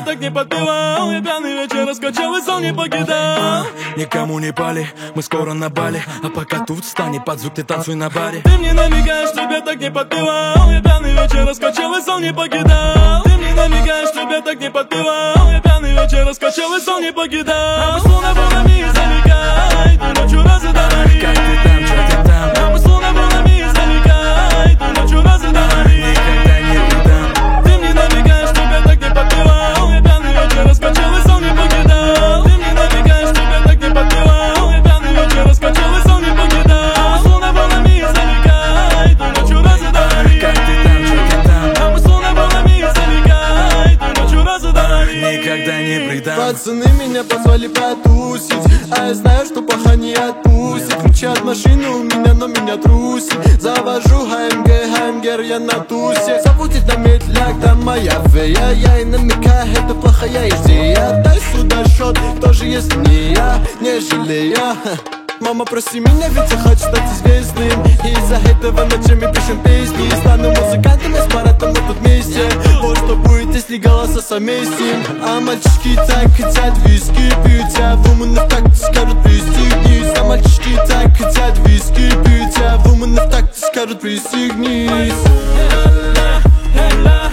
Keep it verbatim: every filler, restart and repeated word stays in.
так не подпевал. Я пьяный вечер раскачал и сон не покидал. Никому не пали, мы скоро на Бали. А пока тут встань, под звук ты танцуй на баре. Ты мне намекаешь, тебя так не подпевал. Я пьяный вечер раскачал и сон не покидал. Ты мне намекаешь, тебя так не подпевал. Я пьяный вечер раскачал и сон не покидал. А мы словно волнами залегай, ты ночью разодавали. Как ты там, что ты там? А мы словно волнами залегай, ты ночью разодавали. Никогда не предам. Ты мне намекаешь, тебя так не подпевал. Я пьяный вечер раскачал и сон не покидал. Ты мне намекаешь, тебя так не подпевал. Я пьяный вечер раскачал и сон не покидал. А мы словно волнами залегай, ты ночью разодавали. Как ты там, что ты там? А мы словно волнами залегай, ты ночью разодавали. Никогда не предам. Пацаны меня позвали потусить, а я знаю, что плохо не отпустит. Ключи от машины у меня, но меня трусит. Завожу ХМГ, хаймгер, я на тусе. Забудет на медляк, там моя фея. Я и намекаю, это плохая идея. Дай сюда счет, тоже если не я, не жалея. Мама, прости меня, ведь я хочу стать известным. И из-за этого ночами пишем песни. Стану музыкантами с Маратом, мы тут вместе. Вот что будет, если голоса совместим. А мальчишки так хотят виски пить, а вуменов так скажут пристегнись. А мальчишки так хотят виски пить, а вуменов так скажут пристегнись.